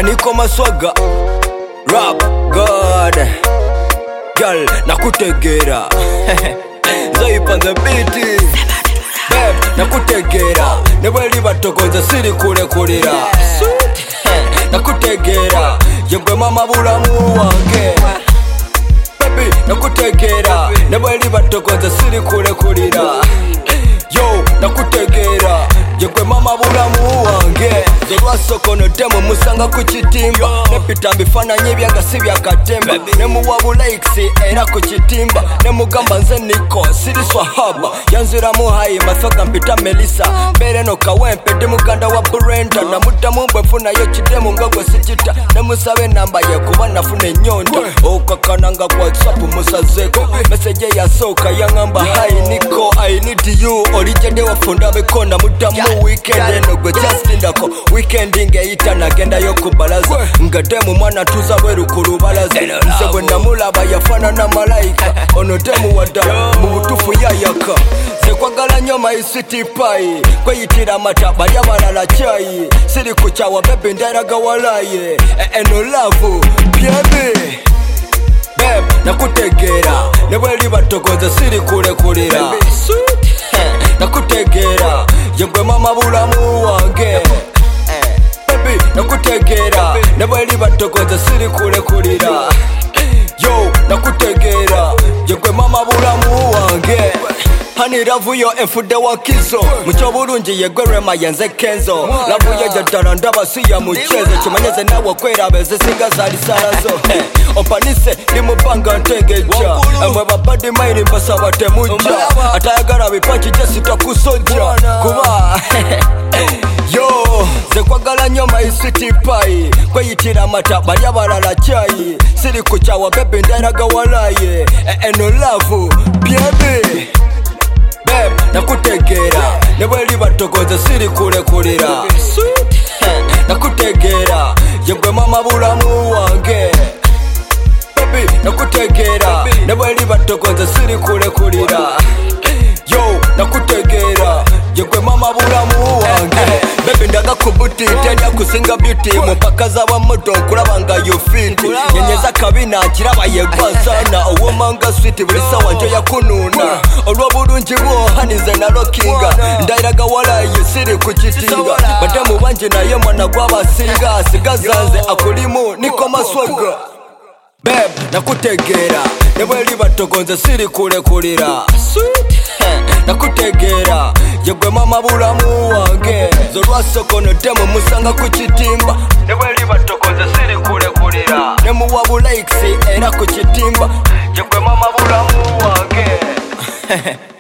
Aniko Maswaga Rap God Girl nakutegera Zoipa the beat Babe nakutegera Nebweli batokoza siri kule kulira Nakutegera Yegwe mama bulamu wange Baby nakutegera Nebweli batokoza siri kule kulira Yo nakutegera Yegwe mama bulamu wange Zolwasokono demo musanga kuchitimba Nepita bifananye byagasi byakatemba Nemuwabula iksi era kuchitimba Nemugamba nze niko siri swahaba Yanzira muhayi masoga mpita Melissa Mbere no kawempe di muganda wa Brenda Namuda mubwe mfuna yo chidemu ngagwe sichita Nemusabe namba ye kuba nafune nyonda Okakananga kwa WhatsApp musazeko Message ya soka yangamba hi niko I need you Olijende wafunda bekonda mudamu weekend Enogwe just indako weekend ingeita nagenda yokubalaza Ngademu mwana tuza bweru kulubalaza Nzebwe namulaba yafana na malaika Ono demu wadala mubutufu yayaka Zekwagala nyoma isiti pai Kweyitira mata balya balala chai Siri kuchawa bebe ndaraga walaye Eno love byebe Babe nakutegera Nebweli batokoza siri kule kulira Nakutegera Yegwe mama bulamu wange Baby nakutegera Nebweli batokoza siri kule kulira Yo nakutegera Yegwe mama bulamu wange Hani ravu yo enfude wakizo Mucho burungi yegwe rema yenze kenzo Lavu yo jadara ndaba siya muchezo Chumanyeze nawe kwera beze singa zali salazo Ompanise ni mubanga ntegeja Emwe babadi maini mbasa wate muja Atayagara wipanchi jesi takusoja Kuba Yo, zekwagala nyoma isiti pai Kweyitira mata balya balala chai Siri kuchawa bebe ndaraga walaye Eno love byebe Babe nakutegera Nebweli batokoza siri kule kulira Nakutegera Yegwe mama bulamu wange Baby nakutegera Nebweli batokoza siri kule kulira Yo nakutegera Yegwe mama bulamu wange Baby ndaga kubuti tenya kusinga beauty Mupaka zaba moto kulabanga you fit Nyenyeza kabina kiraba yegwa sana Owomanga sweet bulisa wanje yakununa Olwa burungi bwo hanize na rockinga Ndairaga walaye siri kuchitinga Bademu banje naye mwana gwabasinga Sigazanze akulimu niko Maswaga Babe nakutegera Nebweli batokoza siri kule kulira Nakutegera Yegwe mama bulamu wange Zolwasokono demo musanga kuchitimba Nebweli batokoza siri kule kulira Nemuwabula iksi era kuchitimba Yegwe mama bulamu wange